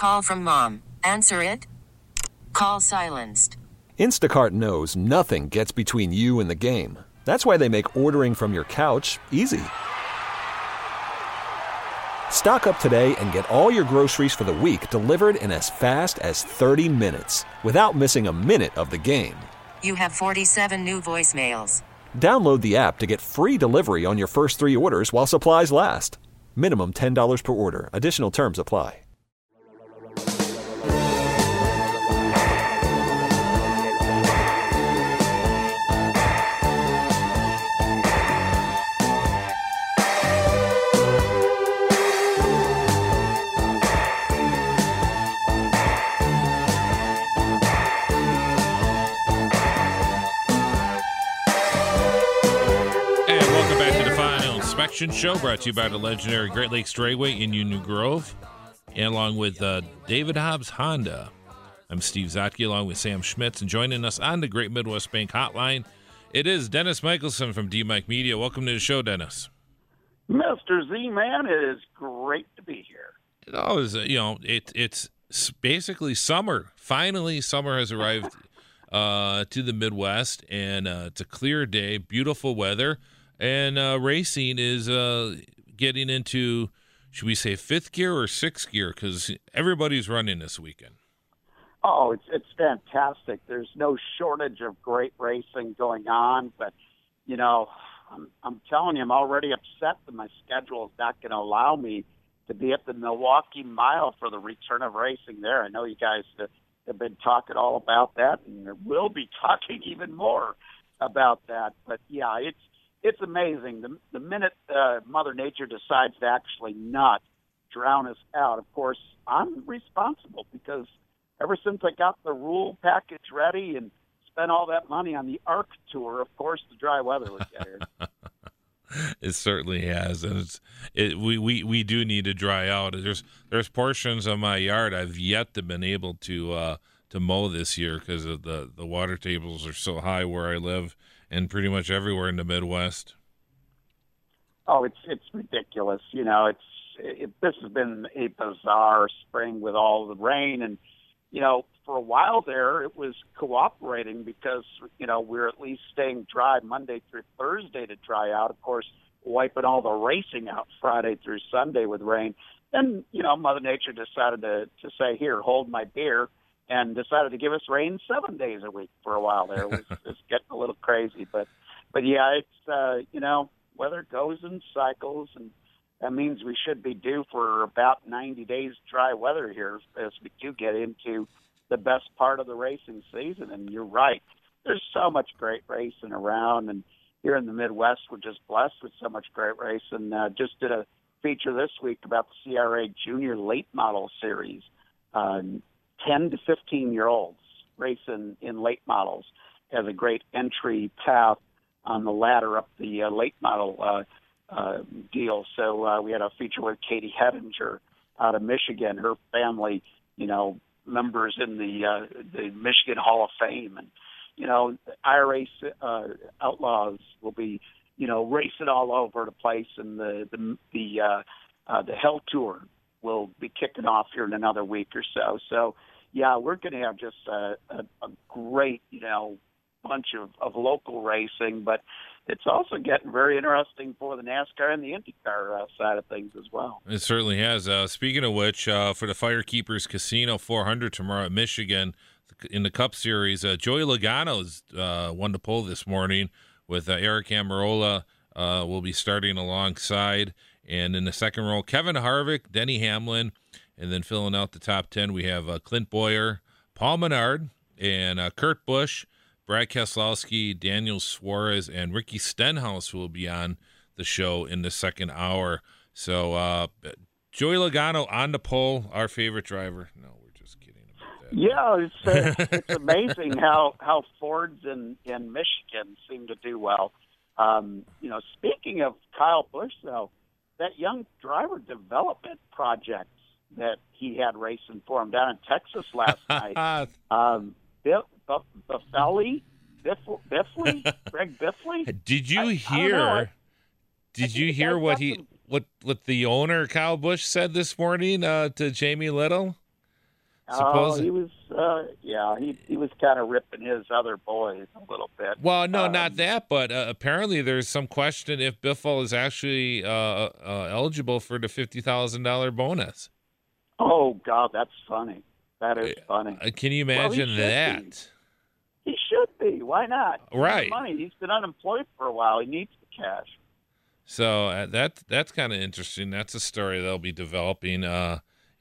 Call from mom. Answer it. Call silenced. Instacart knows nothing gets between you and the game. That's why they make ordering from your couch easy. Stock up today and get all your groceries for the week delivered in as fast as 30 minutes without missing a minute of the game. You have 47 new voicemails. Download the app to get free delivery on your first 3 orders while supplies last. Minimum $10 per order. Additional terms apply. Show brought to you by the legendary Great Lakes Dragway in Union Grove, and along with David Hobbs Honda. I'm Steve Zotke along with Sam Schmitz, and joining us on the Great Midwest Bank Hotline, it is Dennis Michelson from D-Mike Media. Welcome to the show, Dennis. Mr. Z-Man, it is great to be here. It's basically summer. Finally, summer has arrived to the Midwest, and it's a clear day, beautiful weather. And racing is getting into, should we say, 5th gear or 6th gear? Because everybody's running this weekend. Oh, it's fantastic. There's no shortage of great racing going on. But, I'm telling you, I'm already upset that my schedule is not going to allow me to be at the Milwaukee Mile for the return of racing there. I know you guys have been talking all about that, and we'll be talking even more about that. But, yeah, it's amazing. The minute Mother Nature decides to actually not drown us out, of course, I'm responsible because ever since I got the rule package ready and spent all that money on the ARC Tour, of course, the dry weather would get here. It certainly has, and we do need to dry out. There's portions of my yard I've yet to been able to mow this year because of the water tables are so high where I live. And pretty much everywhere in the Midwest. Oh, it's ridiculous. This has been a bizarre spring with all the rain. And, for a while there, it was cooperating because, we're at least staying dry Monday through Thursday to dry out. Of course, wiping all the racing out Friday through Sunday with rain. Then, Mother Nature decided to say, here, hold my beer. And decided to give us rain 7 days a week for a while there. It was getting a little crazy. But yeah, it's, weather goes in cycles, and that means we should be due for about 90 days dry weather here as we do get into the best part of the racing season. And you're right. There's so much great racing around, and here in the Midwest, we're just blessed with so much great racing. Just did a feature this week about the CRA Junior Late Model Series. 10 to 15-year-olds racing in late models as a great entry path on the ladder up the late model deal. So we had a feature with Katie Hedinger out of Michigan, her family, members in the Michigan Hall of Fame. And, IRA outlaws will be, racing all over the place, and the Hell Tour will be kicking off here in another week or so. So, yeah, we're going to have just a great, bunch of local racing, but it's also getting very interesting for the NASCAR and the IndyCar side of things as well. It certainly has. Speaking of which, for the Firekeepers Casino 400 tomorrow at Michigan in the Cup Series, Joey Logano's won the pole this morning with Eric Amarola will be starting alongside. And in the second row, Kevin Harvick, Denny Hamlin, and then filling out the top 10, we have Clint Boyer, Paul Menard, and Kurt Busch, Brad Keselowski, Daniel Suarez, and Ricky Stenhouse, who will be on the show in the second hour. So Joey Logano on the pole, our favorite driver. No, we're just kidding about that. Yeah, it's amazing how Fords in Michigan seem to do well. Speaking of Kyle Busch, though, that young driver development project that he had racing for him down in Texas last night. Biffley, Greg Biffley. Did you hear? Did you hear what the owner Kyle Busch said this morning to Jamie Little? Oh, he was, he was kind of ripping his other boys a little bit. Well, no, not that, but apparently there's some question if Biffle is actually eligible for the $50,000 bonus. Oh, God, that's funny. That is funny. Can you imagine that? He should be. Why not? Right. Money. He's been unemployed for a while. He needs the cash. So that's kind of interesting. That's a story they'll be developing. I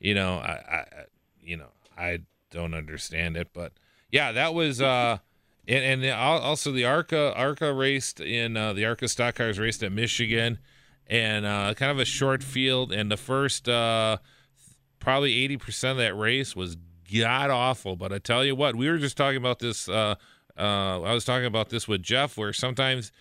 don't understand it, but yeah, that was and also the ARCA raced in the ARCA stock cars raced at Michigan, and kind of a short field, and the first probably 80% of that race was god awful. But I tell you what, we were just talking about this. I was talking about this with Jeff, where sometimes,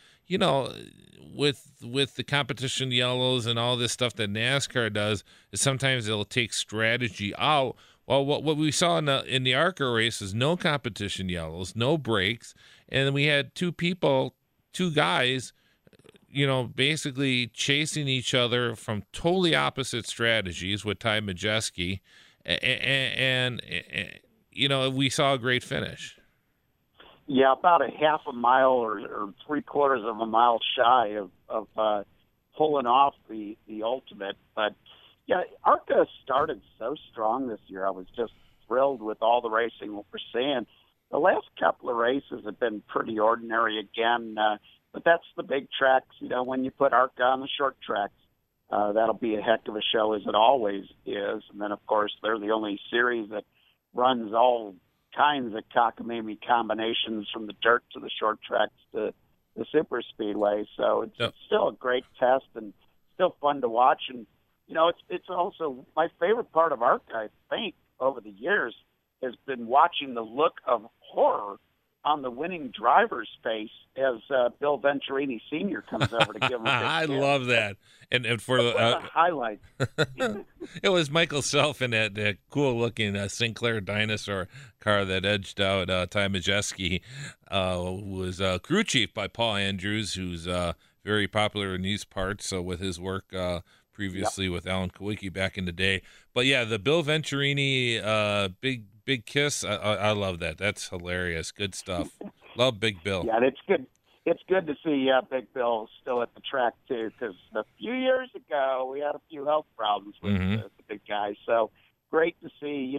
with the competition yellows and all this stuff that NASCAR does, is sometimes it'll take strategy out. Well, what we saw in the ARCA race is no competition yellows, no breaks, and then we had two guys, basically chasing each other from totally opposite strategies with Ty Majeski, and we saw a great finish. Yeah, about a half a mile or 3/4 of a mile shy of pulling off the ultimate. But yeah, ARCA started so strong this year. I was just thrilled with all the racing we're seeing. The last couple of races have been pretty ordinary again, but that's the big tracks. When you put ARCA on the short tracks, that'll be a heck of a show, as it always is. And then, of course, they're the only series that runs all kinds of cockamamie combinations from the dirt to the short tracks to the super speedway. So it's still a great test and still fun to watch. And, it's also my favorite part of ARCA, I think, over the years has been watching the look of horror on the winning driver's face as Bill Venturini Sr. comes over to give him a big I kiss. love that. And for the highlight. It was Michael Self in that cool-looking Sinclair dinosaur car that edged out Ty Majeski, who was crew chief by Paul Andrews, who's very popular in these parts, so with his work previously with Alan Kawicki back in the day. But yeah, the Bill Venturini big kiss, I love that. That's hilarious. Good stuff. Love Big Bill. Yeah, it's good. It's good to see Big Bill still at the track, too, because a few years ago we had a few health problems with the big guy. So great to see.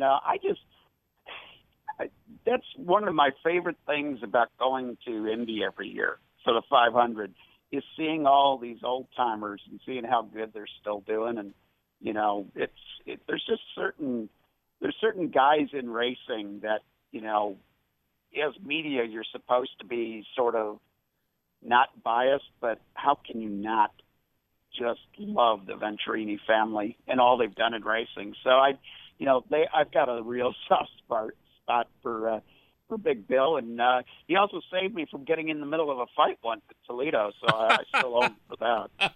That's one of my favorite things about going to Indy every year for the 500 is seeing all these old timers and seeing how good they're still doing. And, there's just certain guys in racing that, as media, you're supposed to be sort of not biased, but how can you not just love the Venturini family and all they've done in racing? So I've got a real soft spot for Big Bill, and he also saved me from getting in the middle of a fight once at Toledo, so I still owe him for that.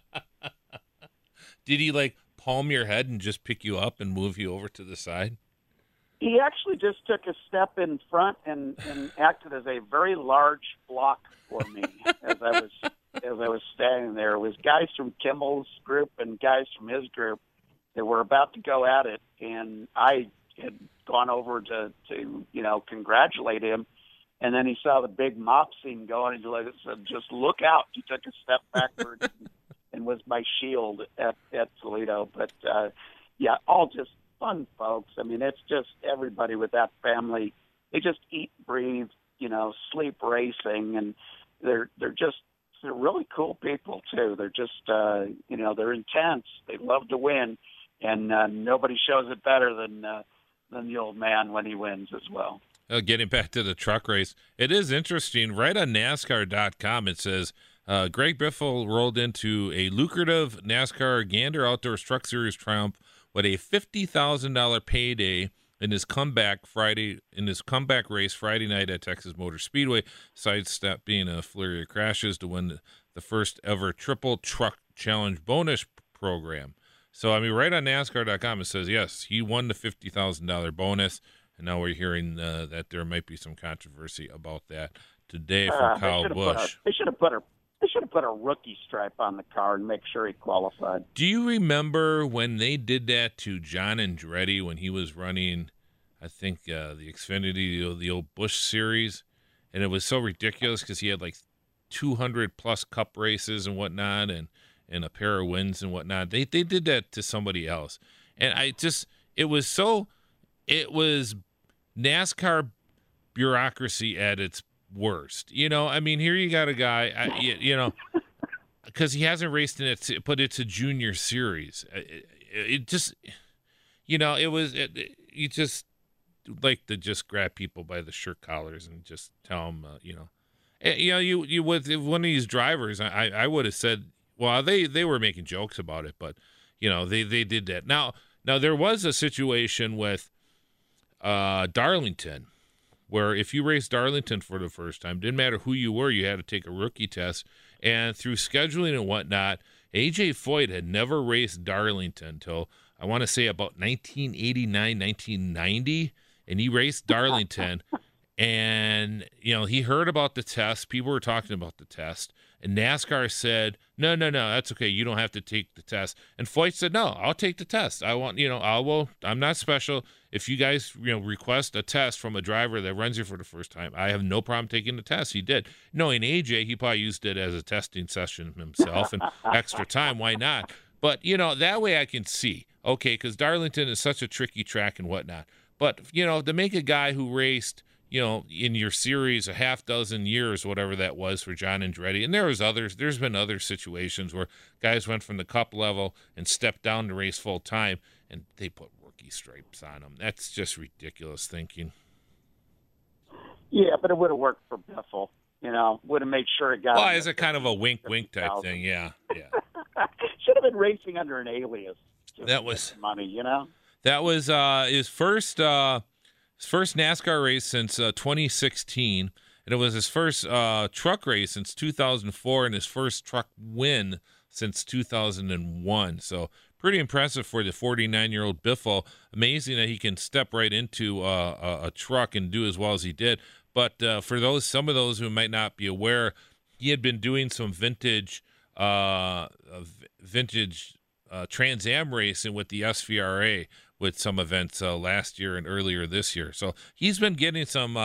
Did he palm your head and just pick you up and move you over to the side? He actually just took a step in front and acted as a very large block for me as I was standing there. It was guys from Kimmel's group and guys from his group that were about to go at it, and I had gone over to congratulate him, and then he saw the big mob scene going, and he said, "Just look out!" He took a step backwards and was my shield at Toledo. But all just fun folks. I mean, it's just everybody with that family. They just eat, breathe, sleep racing, and they're really cool people too. They're just they're intense. They love to win, and nobody shows it better than the old man when he wins as well. Getting back to the truck race, it is interesting. Right on NASCAR.com, it says Greg Biffle rolled into a lucrative NASCAR Gander Outdoors Truck Series triumph with a $50,000 payday in his comeback race Friday night at Texas Motor Speedway, sidestepping a flurry of crashes to win the first ever Triple Truck Challenge bonus program. So, right on NASCAR.com, it says, yes, he won the $50,000 bonus, and now we're hearing that there might be some controversy about that today from Kyle Busch. They should have put a rookie stripe on the car and make sure he qualified. Do you remember when they did that to John Andretti when he was running I think the Xfinity, the old Busch series, and it was so ridiculous because he had like 200 plus Cup races and whatnot, and a pair of wins and whatnot. They did that to somebody else, and it was NASCAR bureaucracy at its worst. I mean, here you got a guy, because he hasn't raced in it, but it's a junior series. It just, you just like to just grab people by the shirt collars and just tell them, you with one of these drivers, I would have said, well, they were making jokes about it, but they did that. Now there was a situation with Darlington, where if you raced Darlington for the first time, didn't matter who you were, you had to take a rookie test. And through scheduling and whatnot, A.J. Foyt had never raced Darlington until, I want to say, about 1989, 1990. And he raced Darlington. And, he heard about the test. People were talking about the test. And NASCAR said, no, that's okay. You don't have to take the test. And Foyt said, no, I'll take the test. I'm not special. If you guys, request a test from a driver that runs you for the first time, I have no problem taking the test. He did. Knowing AJ, he probably used it as a testing session himself and extra time. Why not? But, that way I can see, okay, because Darlington is such a tricky track and whatnot. But, to make a guy who raced, in your series a half dozen years, whatever that was for John Andretti. And there's been other situations where guys went from the Cup level and stepped down to race full time, and they put rookie stripes on them. That's just ridiculous thinking. Yeah, but it would have worked for Biffle. Would have made sure it got. Well, as a kind of a wink type thing, yeah. Should have been racing under an alias. That was money, That was his first NASCAR race since 2016, and it was his first truck race since 2004, and his first truck win since 2001. So pretty impressive for the 49-year-old Biffle. Amazing that he can step right into a truck and do as well as he did. But for some of those who might not be aware, he had been doing some vintage Trans Am racing with the SVRA with some events last year and earlier this year. So he's been getting some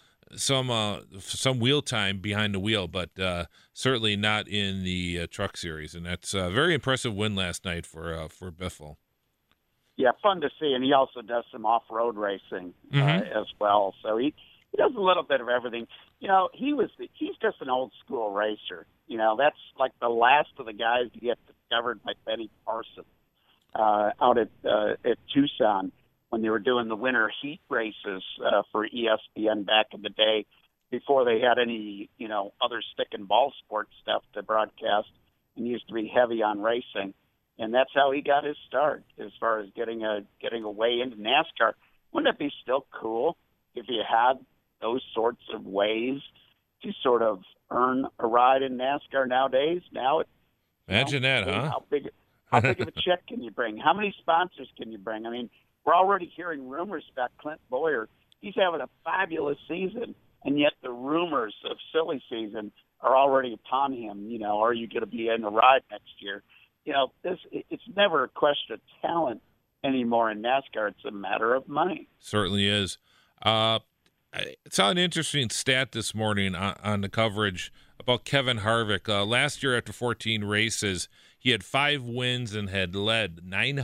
wheel time behind the wheel, but certainly not in the truck series. And that's a very impressive win last night for Biffle. Yeah, fun to see. And he also does some off-road racing as well. So he does a little bit of everything. He's just an old school racer. That's like the last of the guys to get discovered by Benny Parsons out at Tucson when they were doing the winter heat races for ESPN back in the day, before they had any other stick and ball sports stuff to broadcast, and used to be heavy on racing. And that's how he got his start as far as getting a way into NASCAR. Wouldn't it be still cool if you had those sorts of ways to sort of earn a ride in NASCAR nowadays? Imagine that, huh? How big of a check can you bring? How many sponsors can you bring? I mean, we're already hearing rumors about Clint Bowyer. He's having a fabulous season, and yet the rumors of silly season are already upon him. Are you going to be in the ride next year? It's never a question of talent anymore in NASCAR. It's a matter of money. Certainly is. I saw an interesting stat this morning on the coverage about Kevin Harvick. Last year, after 14 races, he had 5 wins and had led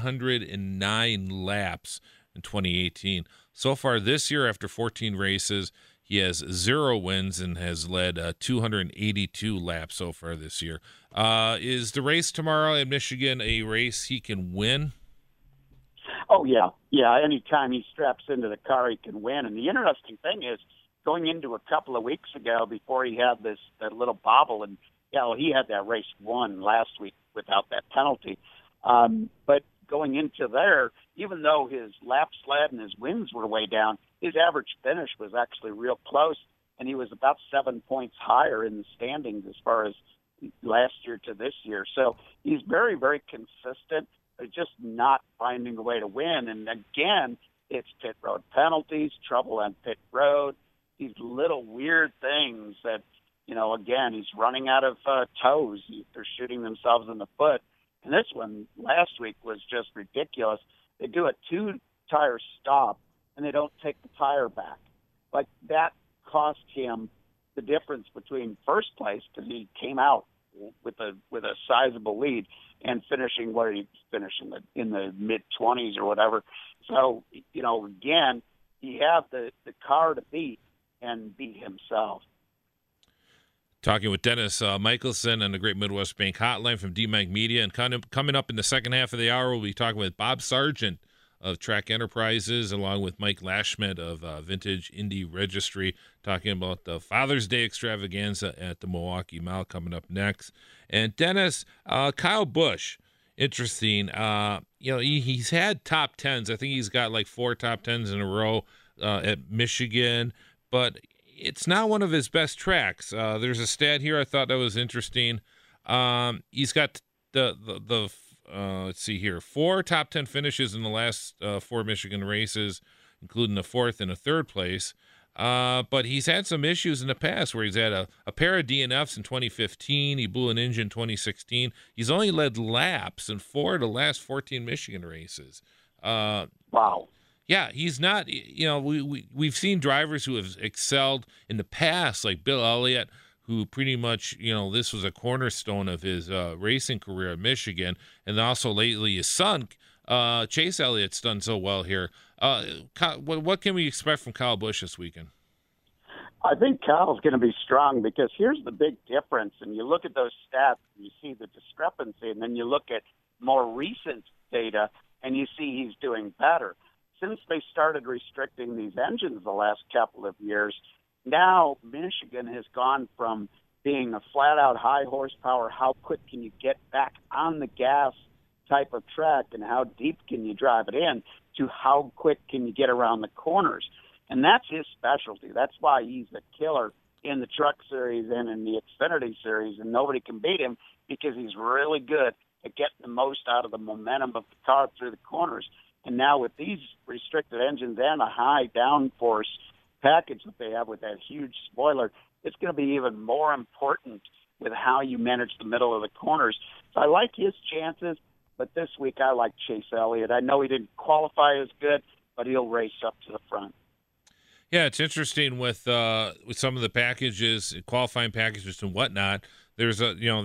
909 laps in 2018. So far this year, after 14 races, he has 0 wins and has led 282 laps so far this year. Is the race tomorrow in Michigan a race he can win? Oh, yeah. Yeah, anytime he straps into the car, he can win. And the interesting thing is, going into a couple of weeks ago, before he had that little bobble, and he had that race won last week without that penalty. But going into there, even though his lap sled and his wins were way down, his average finish was actually real close, and he was about 7 points higher in the standings as far as last year to this year. So he's very, very consistent, but just not finding a way to win. And again, it's pit road penalties, trouble on pit road, these little weird things that, again, he's running out of toes. They're shooting themselves in the foot. And this one last week was just ridiculous. They do a 2-tire stop and they don't take the tire back. Like, that cost him the difference between first place, because he came out with a sizable lead, and finishing where he finished in the mid-20s or whatever. So, again, he had the car to beat and beat himself. Talking with Dennis Michelson on the Great Midwest Bank Hotline from D-Mike Media. And coming up in the second half of the hour, we'll be talking with Bob Sargent of Track Enterprises, along with Mike Lashmet of Vintage Indy Registry, talking about the Father's Day extravaganza at the Milwaukee Mile coming up next. And Dennis, Kyle Busch, interesting. He's had top tens. I think he's got like 4 top tens in a row at Michigan, but it's not one of his best tracks. There's a stat here I thought that was interesting. He's got let's see here, 4 top 10 finishes in the last 4 Michigan races, including a 4th and a 3rd place. But he's had some issues in the past where he's had a pair of DNFs in 2015. He blew an engine in 2016. He's only led laps in 4 of the last 14 Michigan races. Wow. Yeah, he's not, we've seen drivers who have excelled in the past, like Bill Elliott, who pretty much, this was a cornerstone of his racing career at Michigan. And also lately his son, Chase Elliott's done so well here. What can we expect from Kyle Busch this weekend? I think Kyle's going to be strong, because here's the big difference. And you look at those stats, and you see the discrepancy, and then you look at more recent data, and you see he's doing better. Since they started restricting these engines the last couple of years, now Michigan has gone from being a flat-out high horsepower, how quick can you get back on the gas type of track and how deep can you drive it in, to how quick can you get around the corners. And that's his specialty. That's why he's a killer in the Truck Series and in the Xfinity Series, and nobody can beat him, because he's really good at getting the most out of the momentum of the car through the corners. And now with these restricted engines and a high downforce package that they have with that huge spoiler, it's going to be even more important with how you manage the middle of the corners. So I like his chances, but this week I like Chase Elliott. I know he didn't qualify as good, but he'll race up to the front. Yeah, it's interesting with some of the packages, qualifying packages and whatnot. There's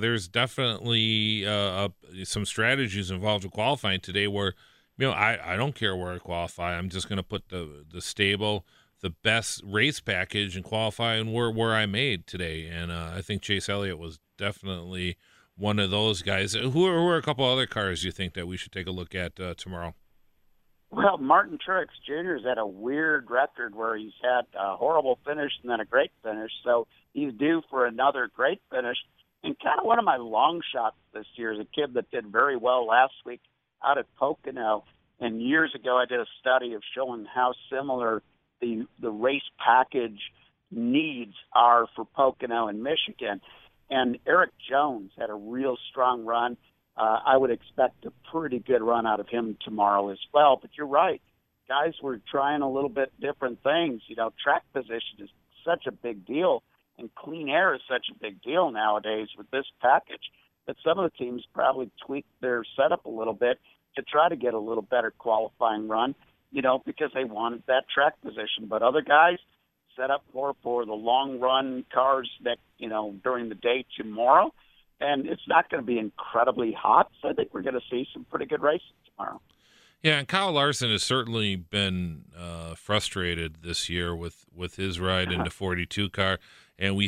definitely some strategies involved with qualifying today where, I don't care where I qualify. I'm just going to put the stable, the best race package, and qualify and where I made today. And I think Chase Elliott was definitely one of those guys. Who are a couple other cars you think that we should take a look at tomorrow? Well, Martin Truex Jr. has had a weird record where he's had a horrible finish and then a great finish. So he's due for another great finish. And kind of one of my long shots this year is a kid that did very well last week out at Pocono. And years ago, I did a study of showing how similar the race package needs are for Pocono and Michigan. And Eric Jones had a real strong run. I would expect a pretty good run out of him tomorrow as well. But you're right. Guys were trying a little bit different things. Track position is such a big deal, and clean air is such a big deal nowadays with this package, that some of the teams probably tweaked their setup a little bit to try to get a little better qualifying run, because they wanted that track position. But other guys set up more for the long run cars that, during the day tomorrow. And it's not going to be incredibly hot, so I think we're going to see some pretty good racing tomorrow. Yeah, and Kyle Larson has certainly been frustrated this year with his ride in the 42 car, and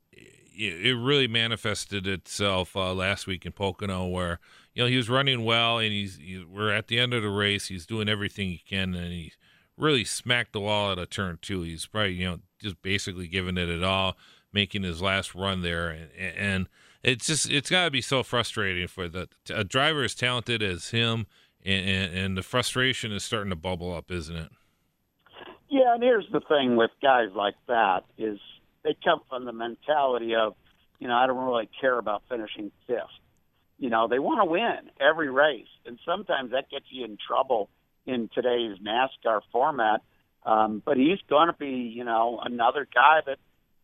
it really manifested itself last week in Pocono, where he was running well, and we're at the end of the race. He's doing everything he can, and he really smacked the wall at a turn 2. He's probably just basically giving it all, making his last run there, and it's got to be so frustrating for a driver as talented as him, and the frustration is starting to bubble up, isn't it? Yeah, and here's the thing with guys like that is they come from the mentality of, I don't really care about finishing 5th. They want to win every race, and sometimes that gets you in trouble in today's NASCAR format. But he's going to be, another guy that,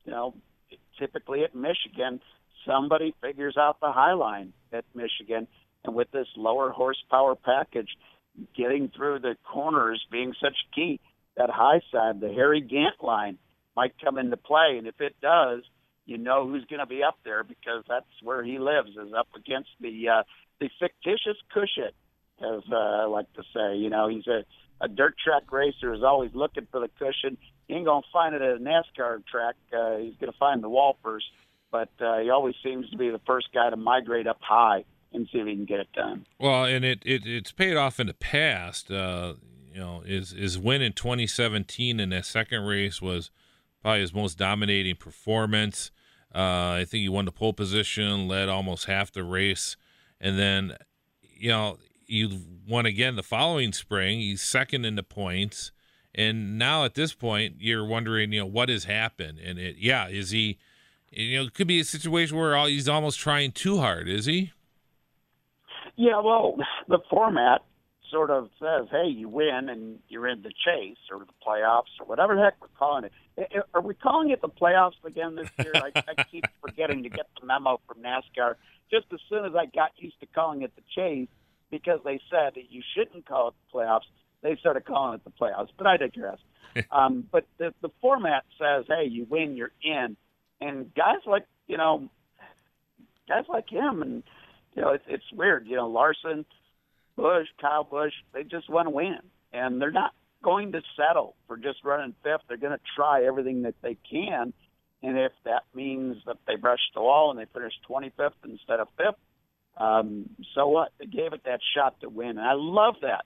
typically at Michigan, somebody figures out the high line at Michigan, and with this lower horsepower package, getting through the corners being such key, that high side, the Harry Gant line, might come into play. And if it does, you know who's going to be up there, because that's where he lives, is up against the fictitious cushion, as I like to say. You know, he's a dirt track racer, is always looking for the cushion. He ain't going to find it at a NASCAR track. He's going to find the wall first. But he always seems to be the first guy to migrate up high and see if he can get it done. Well, and it's paid off in the past. His win in 2017 in that second race was probably his most dominating performance. I think he won the pole position, led almost half the race. And then, you won again the following spring. He's second in the points. And now at this point, you're wondering, what has happened? And is he, it could be a situation where he's almost trying too hard, is he? Yeah, well, the format sort of says, hey, you win and you're in the chase or the playoffs or whatever the heck we're calling it. Are we calling it the playoffs again this year? I keep forgetting to get the memo from NASCAR. Just as soon as I got used to calling it the chase, because they said that you shouldn't call it the playoffs, they started calling it the playoffs. But I digress. But the format says, hey, you win, you're in. And guys like him, and it's weird. Larson, Busch, Kyle Busch, they just want to win, and they're not going to settle for just running fifth. They're going to try everything that they can, and if that means that they brush the wall and they finish 25th instead of fifth, so what? They gave it that shot to win, and I love that.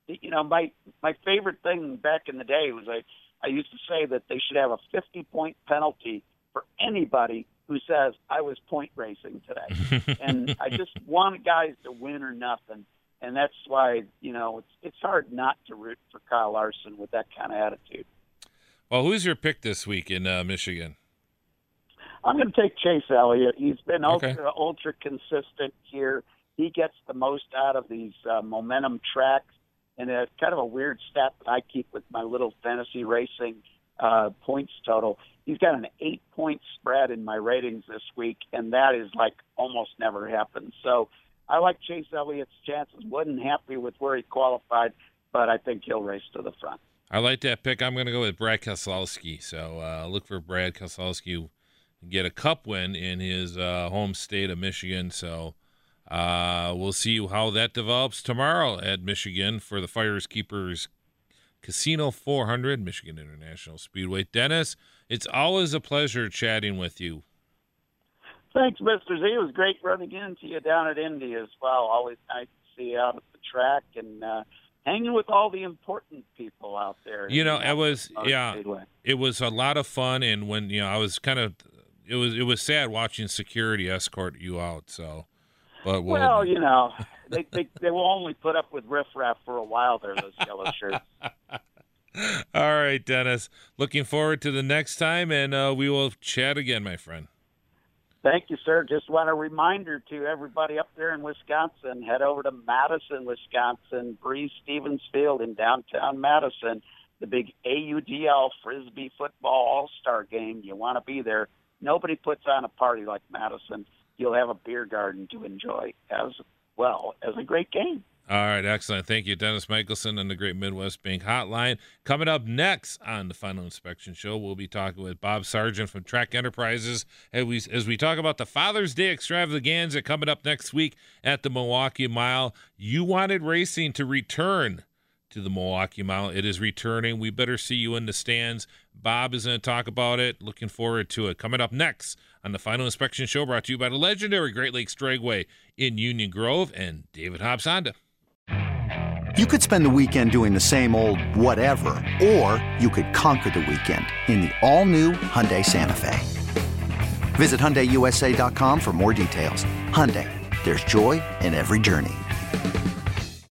My favorite thing back in the day was I used to say that they should have a 50-point penalty for anybody who says I was point racing today. And I just want guys to win or nothing. And that's why, it's hard not to root for Kyle Larson with that kind of attitude. Well, who's your pick this week in Michigan? I'm going to take Chase Elliott. He's been ultra consistent here. He gets the most out of these momentum tracks. And it's kind of a weird stat that I keep with my little fantasy racing points total. He's got an 8-point spread in my ratings this week, and that is almost never happens. So I like Chase Elliott's chances. Wasn't happy with where he qualified, but I think he'll race to the front. I like that pick. I'm going to go with Brad Keselowski. So look for Brad Keselowski to get a cup win in his home state of Michigan. So we'll see how that develops tomorrow at Michigan for the Fires Keepers Casino 400, Michigan International Speedway. Dennis, it's always a pleasure chatting with you. Thanks, Mr. Z. It was great running into you down at Indy as well. Always nice to see you out at the track and hanging with all the important people out there. It was a lot of fun. And when, I was it was sad watching security escort you out. So, but they will only put up with riffraff for a while there, those yellow shirts. All right, Dennis. Looking forward to the next time, and we will chat again, my friend. Thank you, sir. Just want a reminder to everybody up there in Wisconsin, head over to Madison, Wisconsin, Breeze Stevens Field in downtown Madison, the big AUDL Frisbee football all-star game. You want to be there. Nobody puts on a party like Madison. You'll have a beer garden to enjoy as well as a great game. All right, excellent. Thank you, Dennis Michelson and the Great Midwest Bank Hotline. Coming up next on the Final Inspection Show, we'll be talking with Bob Sargent from Track Enterprises as we talk about the Father's Day extravaganza coming up next week at the Milwaukee Mile. You wanted racing to return to the Milwaukee Mile. It is returning. We better see you in the stands. Bob is going to talk about it. Looking forward to it. Coming up next on the Final Inspection Show, brought to you by the legendary Great Lakes Dragway in Union Grove and David Hobbs Honda. You could spend the weekend doing the same old whatever, or you could conquer the weekend in the all-new Hyundai Santa Fe. Visit HyundaiUSA.com for more details. Hyundai, there's joy in every journey.